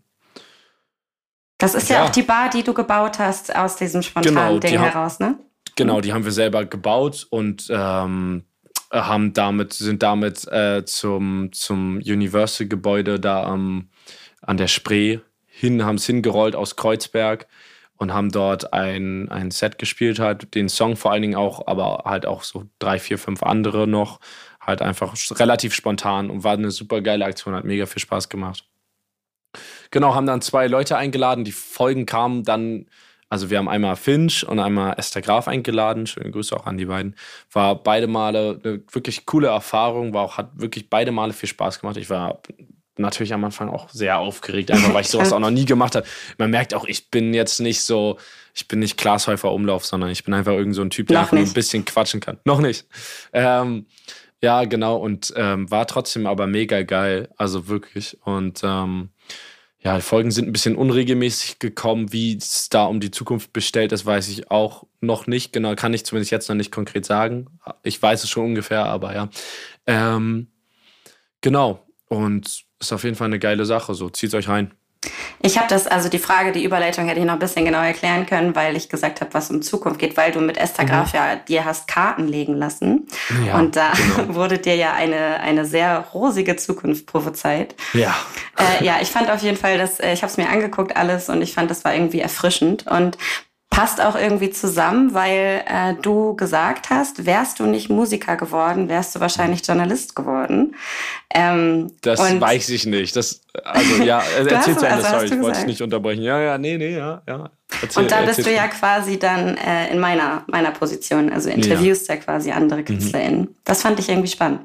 Das ist ja, ja auch die Bar, die du gebaut hast aus diesem spontanen genau, Ding heraus, ne? Genau, die haben wir selber gebaut und ähm, haben damit, sind damit äh, zum, zum Universal-Gebäude da ähm, an der Spree hin, haben es hingerollt aus Kreuzberg und haben dort ein, ein Set gespielt, halt den Song vor allen Dingen auch, aber halt auch so drei, vier, fünf andere noch. Halt einfach relativ spontan und war eine super geile Aktion, hat mega viel Spaß gemacht. Genau, haben dann zwei Leute eingeladen, die Folgen kamen dann, also wir haben einmal Finch und einmal Esther Graf eingeladen, schöne Grüße auch an die beiden. War beide Male eine wirklich coole Erfahrung, war auch, hat wirklich beide Male viel Spaß gemacht. Ich war natürlich am Anfang auch sehr aufgeregt, einfach weil ich sowas auch noch nie gemacht habe. Man merkt auch, ich bin jetzt nicht so, ich bin nicht Klaas Häufer Umlauf, sondern ich bin einfach irgend so ein Typ, der einfach nur ein bisschen quatschen kann. Noch nicht. Ähm, ja, genau, und ähm, war trotzdem aber mega geil, also wirklich. Und ähm, ja, die Folgen sind ein bisschen unregelmäßig gekommen. Wie es da um die Zukunft bestellt ist, weiß ich auch noch nicht. Genau, kann ich zumindest jetzt noch nicht konkret sagen. Ich weiß es schon ungefähr, aber ja. Ähm, genau, und ist auf jeden Fall eine geile Sache, so zieht's euch rein. Ich habe das, also die Frage, die Überleitung hätte ich noch ein bisschen genauer erklären können, weil ich gesagt habe, was um Zukunft geht, weil du mit Esther Graf mhm. ja dir hast Karten legen lassen. Ja, und da genau. wurde dir ja eine, eine sehr rosige Zukunft prophezeit. Ja. Äh, ja, ich fand auf jeden Fall, dass, äh, ich habe es mir angeguckt alles und ich fand, das war irgendwie erfrischend und passt auch irgendwie zusammen, weil äh, du gesagt hast, wärst du nicht Musiker geworden, wärst du wahrscheinlich Journalist geworden. Ähm, das und weiß ich nicht. Das, also ja, erzähl zu Ende, sorry, ich wollte dich nicht unterbrechen. Ja, ja, nee, nee, ja, ja. Erzähl, und da bist du ja quasi dann äh, in meiner, meiner Position, also interviewst ja, ja quasi andere KünstlerInnen. Mhm. Das fand ich irgendwie spannend.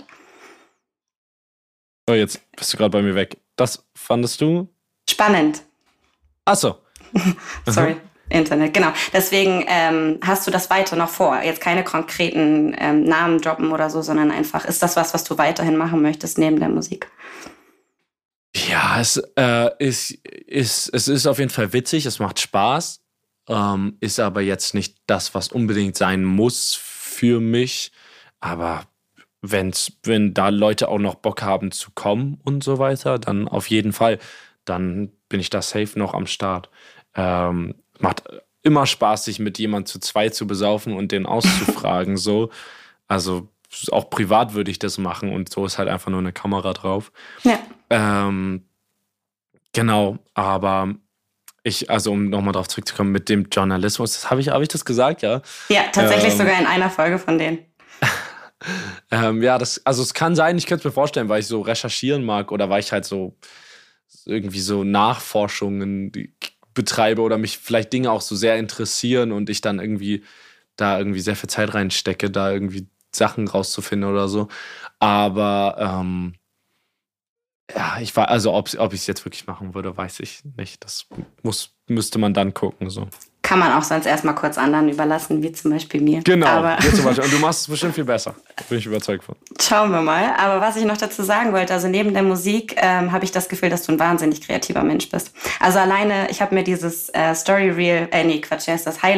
Oh, jetzt bist du gerade bei mir weg. Das fandest du? Spannend. Ach so. Sorry. Internet, genau. Deswegen ähm, hast du das weiter noch vor. Jetzt keine konkreten ähm, Namen droppen oder so, sondern einfach, ist das was, was du weiterhin machen möchtest neben der Musik? Ja, es, äh, ist, ist, es ist auf jeden Fall witzig, es macht Spaß, ähm, ist aber jetzt nicht das, was unbedingt sein muss für mich. Aber wenn's, wenn da Leute auch noch Bock haben zu kommen und so weiter, dann auf jeden Fall. Dann bin ich da safe noch am Start. Ähm, macht immer Spaß, sich mit jemand zu zweit zu besaufen und den auszufragen. so. Also auch privat würde ich das machen und so ist halt einfach nur eine Kamera drauf. Ja. Ähm, genau, aber ich, also um nochmal drauf zurückzukommen, mit dem Journalismus, das habe ich, hab ich das gesagt, ja? Ja, tatsächlich ähm, sogar in einer Folge von denen. ähm, ja, das, also es kann sein, ich könnte es mir vorstellen, weil ich so recherchieren mag oder weil ich halt so irgendwie so Nachforschungen betreibe oder mich vielleicht Dinge auch so sehr interessieren und ich dann irgendwie da irgendwie sehr viel Zeit reinstecke, da irgendwie Sachen rauszufinden oder so. Aber ähm, ja, ich war, also ob, ob ich es jetzt wirklich machen würde, weiß ich nicht. Das muss, müsste man dann gucken. So. Kann man auch sonst erstmal kurz anderen überlassen, wie zum Beispiel mir. Genau, aber dir zum Beispiel. Und du machst es bestimmt viel besser. Bin ich überzeugt von. Schauen wir mal. Aber was ich noch dazu sagen wollte, also neben der Musik ähm, habe ich das Gefühl, dass du ein wahnsinnig kreativer Mensch bist. Also alleine, ich habe mir dieses äh, Story Reel, äh nee, Quatsch, heißt das Highlights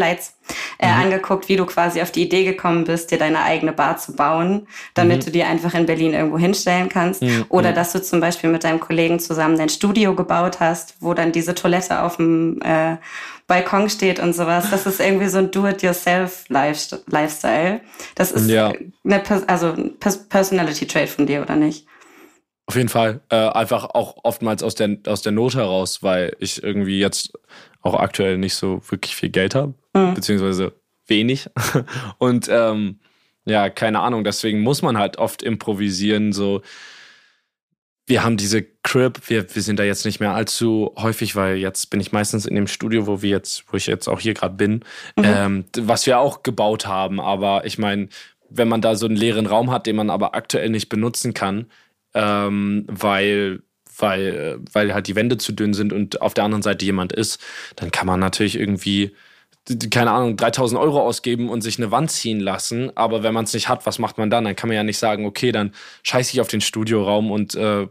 äh, mhm. angeguckt, wie du quasi auf die Idee gekommen bist, dir deine eigene Bar zu bauen, damit mhm. du die einfach in Berlin irgendwo hinstellen kannst. Mhm. Oder dass du zum Beispiel mit deinem Kollegen zusammen dein Studio gebaut hast, wo dann diese Toilette auf dem äh, Balkon steht und sowas. Das ist irgendwie so ein Do-it-yourself-Lifestyle. Das ist ja. eine also ein Personality-Trait von dir, oder nicht? Auf jeden Fall. Äh, einfach auch oftmals aus der, aus der Not heraus, weil ich irgendwie jetzt auch aktuell nicht so wirklich viel Geld habe, mhm. beziehungsweise wenig. Und ähm, ja, keine Ahnung, deswegen muss man halt oft improvisieren, so. Wir haben diese Crib, wir, wir sind da jetzt nicht mehr allzu häufig, weil jetzt bin ich meistens in dem Studio, wo wir jetzt, wo ich jetzt auch hier gerade bin, mhm. ähm, was wir auch gebaut haben. Aber ich meine, wenn man da so einen leeren Raum hat, den man aber aktuell nicht benutzen kann, ähm, weil, weil, weil halt die Wände zu dünn sind und auf der anderen Seite jemand ist, dann kann man natürlich irgendwie, keine Ahnung, dreitausend Euro ausgeben und sich eine Wand ziehen lassen. Aber wenn man es nicht hat, was macht man dann? Dann kann man ja nicht sagen, okay, dann scheiße ich auf den Studioraum und äh,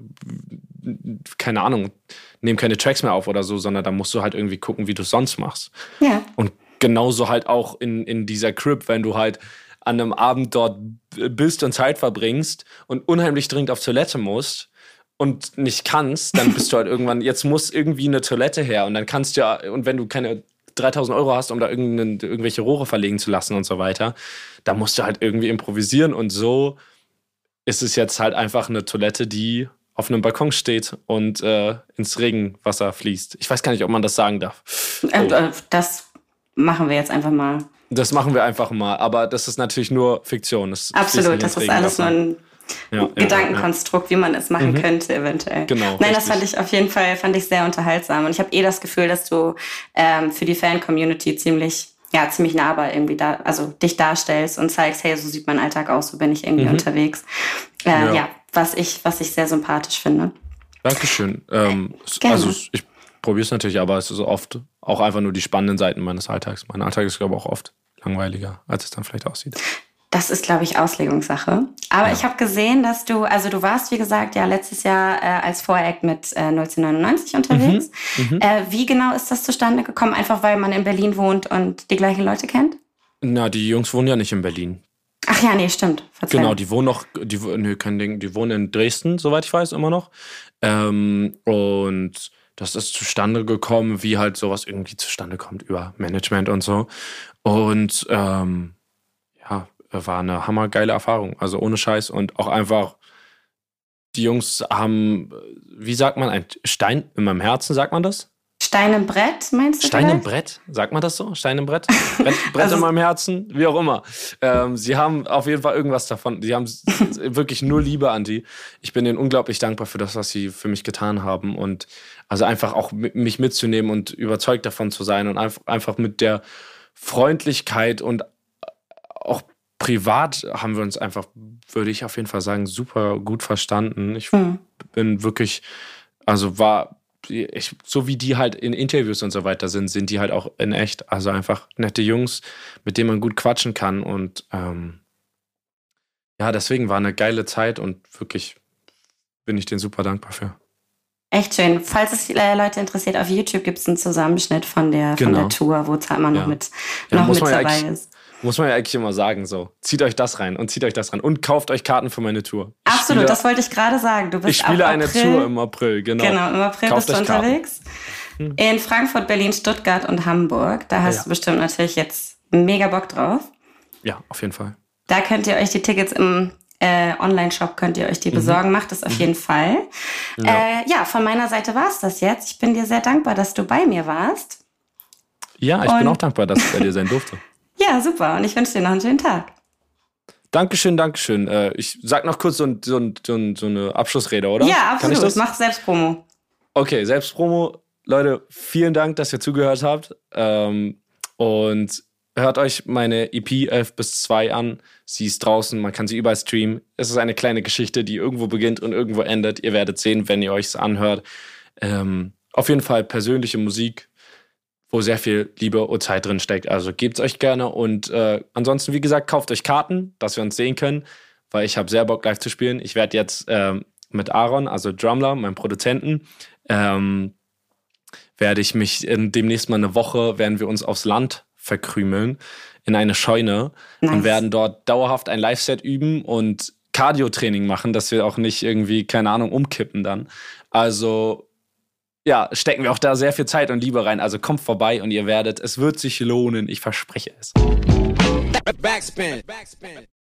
keine Ahnung, nehme keine Tracks mehr auf oder so, sondern dann musst du halt irgendwie gucken, wie du es sonst machst. Ja. Und genauso halt auch in, in dieser Crib, wenn du halt an einem Abend dort bist und Zeit verbringst und unheimlich dringend auf Toilette musst und nicht kannst, dann bist du halt irgendwann, jetzt muss irgendwie eine Toilette her und dann kannst du ja, und wenn du keine dreitausend Euro hast, um da irgendwelche Rohre verlegen zu lassen und so weiter, da musst du halt irgendwie improvisieren und so ist es jetzt halt einfach eine Toilette, die auf einem Balkon steht und äh, ins Regenwasser fließt. Ich weiß gar nicht, ob man das sagen darf. Oh. Äh, das machen wir jetzt einfach mal. Das machen wir einfach mal, aber das ist natürlich nur Fiktion. Das Absolut, das ist alles nur ein ja, Gedankenkonstrukt, ja, ja. wie man es machen mhm. könnte eventuell. Genau, Nein, richtig. Das fand ich auf jeden Fall fand ich sehr unterhaltsam und ich habe eh das Gefühl, dass du ähm, für die Fan-Community ziemlich ja ziemlich nahbar irgendwie da, also dich darstellst und zeigst, hey, so sieht mein Alltag aus, so bin ich irgendwie mhm. unterwegs. Äh, ja. ja, was ich was ich sehr sympathisch finde. Dankeschön. Ähm, also ich probiere es natürlich, aber es ist oft auch einfach nur die spannenden Seiten meines Alltags. Mein Alltag ist, glaube ich, auch oft langweiliger, als es dann vielleicht aussieht. Das ist, glaube ich, Auslegungssache. Aber ja. ich habe gesehen, dass du, also du warst, wie gesagt, ja letztes Jahr äh, als Voract mit äh, neunzehnhundertneunundneunzig unterwegs. Mhm. Mhm. Äh, wie genau ist das zustande gekommen? Einfach, weil man in Berlin wohnt und die gleichen Leute kennt? Na, die Jungs wohnen ja nicht in Berlin. Ach ja, nee, stimmt. Verzeihung. Genau, die wohnen noch, die, nee, kein Ding, die wohnen in Dresden, soweit ich weiß, immer noch. Ähm, und das ist zustande gekommen, wie halt sowas irgendwie zustande kommt über Management und so. Und ähm, ja, war eine hammergeile Erfahrung. Also ohne Scheiß und auch einfach, die Jungs haben, wie sagt man, ein Stein in meinem Herzen, sagt man das? Stein im Brett, meinst du? Stein im Brett? Sagt man das so? Stein im Brett? Brett, Brett also in meinem Herzen? Wie auch immer. Ähm, sie haben auf jeden Fall irgendwas davon. Sie haben wirklich nur Liebe an die. Ich bin ihnen unglaublich dankbar für das, was sie für mich getan haben. Und also einfach auch mich mitzunehmen und überzeugt davon zu sein und einfach, einfach mit der Freundlichkeit und auch privat haben wir uns einfach, würde ich auf jeden Fall sagen, super gut verstanden. Ich mhm. bin wirklich, also war, ich, so wie die halt in Interviews und so weiter sind, sind die halt auch in echt. Also einfach nette Jungs, mit denen man gut quatschen kann. Und ähm, ja, deswegen war eine geile Zeit und wirklich bin ich denen super dankbar für. Echt schön. Falls es Leute interessiert, auf YouTube gibt es einen Zusammenschnitt von der, genau. von der Tour, wo Zalmer noch ja. mit, ja, noch mit ja dabei ist. Muss man ja eigentlich immer sagen, so, zieht euch das rein und zieht euch das rein und kauft euch Karten für meine Tour. Ich Absolut, spiele, das wollte ich gerade sagen. Du bist ich spiele ab eine April, Tour im April, genau. Genau, im April kauft bist du unterwegs. Hm. In Frankfurt, Berlin, Stuttgart und Hamburg. Da hast ja. du bestimmt natürlich jetzt mega Bock drauf. Ja, auf jeden Fall. Da könnt ihr euch die Tickets im äh, Online-Shop, könnt ihr euch die mhm. besorgen. Macht das auf mhm. jeden Fall. Ja. Äh, ja, von meiner Seite war es das jetzt. Ich bin dir sehr dankbar, dass du bei mir warst. Ja, ich und bin auch dankbar, dass ich bei dir sein durfte. Ja, super. Und ich wünsche dir noch einen schönen Tag. Dankeschön, Dankeschön. Äh, ich sag noch kurz so, ein, so, ein, so, ein, so eine Abschlussrede, oder? Ja, absolut. Kann ich das? Mach Selbstpromo. Okay, Selbstpromo. Leute, vielen Dank, dass ihr zugehört habt. Ähm, und hört euch meine E P elf bis zwei an. Sie ist draußen, man kann sie überall streamen. Es ist eine kleine Geschichte, die irgendwo beginnt und irgendwo endet. Ihr werdet sehen, wenn ihr euch es anhört. Ähm, auf jeden Fall persönliche Musik, wo sehr viel Liebe und Zeit drin steckt. Also gebt's euch gerne. Und äh, ansonsten, wie gesagt, kauft euch Karten, dass wir uns sehen können, weil ich habe sehr Bock, live zu spielen. Ich werde jetzt ähm, mit Aaron, also Drumler, meinem Produzenten, ähm, werde ich mich in, demnächst mal eine Woche, werden wir uns aufs Land verkrümeln in eine Scheune nice. Und werden dort dauerhaft ein Live-Set üben und Cardio-Training machen, dass wir auch nicht irgendwie, keine Ahnung, umkippen dann. Also ja, stecken wir auch da sehr viel Zeit und Liebe rein. Also kommt vorbei und ihr werdet, es wird sich lohnen, ich verspreche es. Backspin. Backspin.